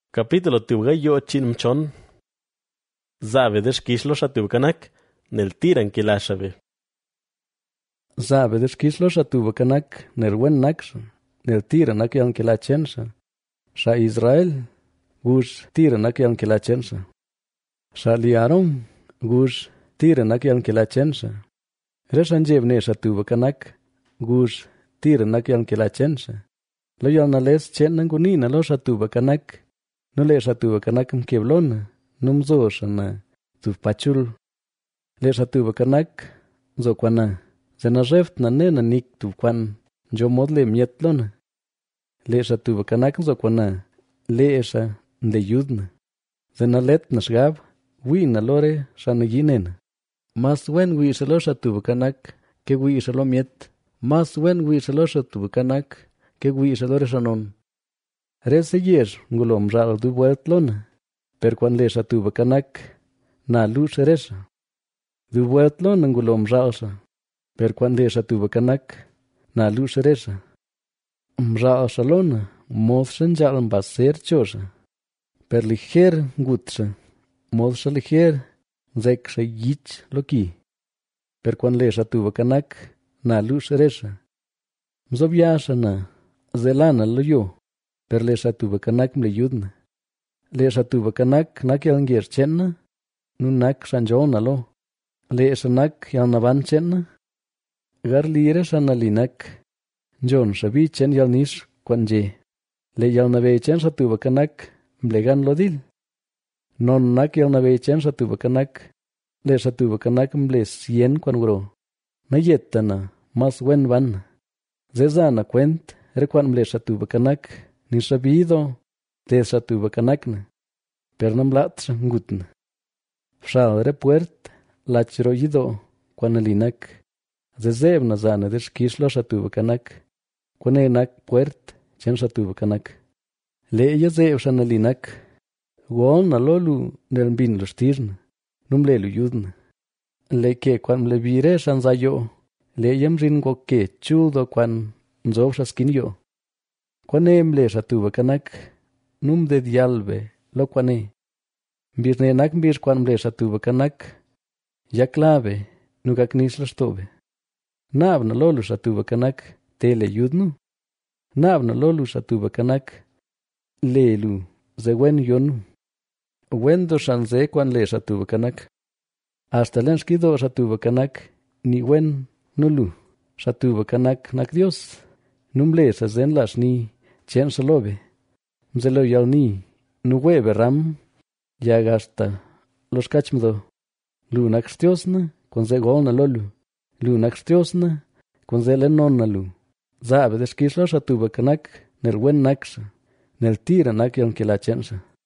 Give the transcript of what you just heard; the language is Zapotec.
Capítulo tiugayo chinmchon. Zabe deshkishlo shatukanak, nel tiran kilashabe. Zabe deshkishlo shatukanak, nerwen naksh, nel tiran akian kilachensa. Sha Israel, gush tiran akian kilachensa. Sha liaron, gush tiran akian kilachensa. Reshanjevne shatukanak, gush tiran akian kilachensa. Lo yalnales chenangunina lo shatukanak. No le shatukanak mkeblona, numzoshana, tufpachul. Le shatukanak, zokwana. Zenareft na nena nik tufkwan, jo modle mietlona. Le shatukanak zokwana, le esha nde yudna. Zenalet na shgab, wina lore shanayinena. Mas wen wi shalo shatukanak, ke wi shalo miet. Mas wen wi shalo shatukanak, ke wi shalo reshanon. Rese yer ngulom ral du vueltlona, per quan le shatukanak, na lush resha. Du vueltlona ngulom ralsha, per quan le shatukanak, na lush resha. Mralshalona, modshan jalm baser chosha. Per liger ngutsha, modsha liger, zeksha yich loki. Per quan le shatukanak, na lush resha. Mzobyasha na, zelana lo yo. Per le shatukanak mle yudna. Le shatukanak nak yalngir chenna, nu nak shanjona lo. Le shanak yalnavan chenna. Gar lire shanalinak, jon shabi chen yalnish kwanje. Le yalnave chen shatukanak mlegan lodil. Non nak yalnave chen shatukanak, le shatukanak mle sien kwanwro. Nayetana, mas wen van. Zezana kwent, rekwan mle shatukanak, ni sabido de shatukanak, per namlatsh ngutna. Fshal puert lachroyido kwanalinak. Zezeb na zana de shkishlo shatukanak, kwanenak puert chen shatukanak. Le yazeb shanalinak, wol na lolu nelmbin lustirna, numlelu yudna. Le ke kwan mlevire shanzayo, le yamrin goke chudo kwan nzob shaskinyo. Kwane mle shatukanak, num de dialbe, lo kwane. Mbirnenak mbir kwan mle shatukanak, yaklabe, nugaknis lastobe. Nabna lolu shatukanak, tele yudnu. Nabna lolu shatukanak, lelu, zewen yonu. Wendo shanze kwan le shatukanak. Hasta lenskido shatukanak, ni wen nulu. Shatukanak nak Dios. Numle shazen lashni, chen shalobe. Mzelo yalni, nuwebe ram, yagasta, los kachmdo. Lu nakstiosna, konze golna lolu. Lu nakstiosna, konze lenonna lu. Zabe deskislo shatukanak, nel wen naksha, nel tira nak yon kilachensa.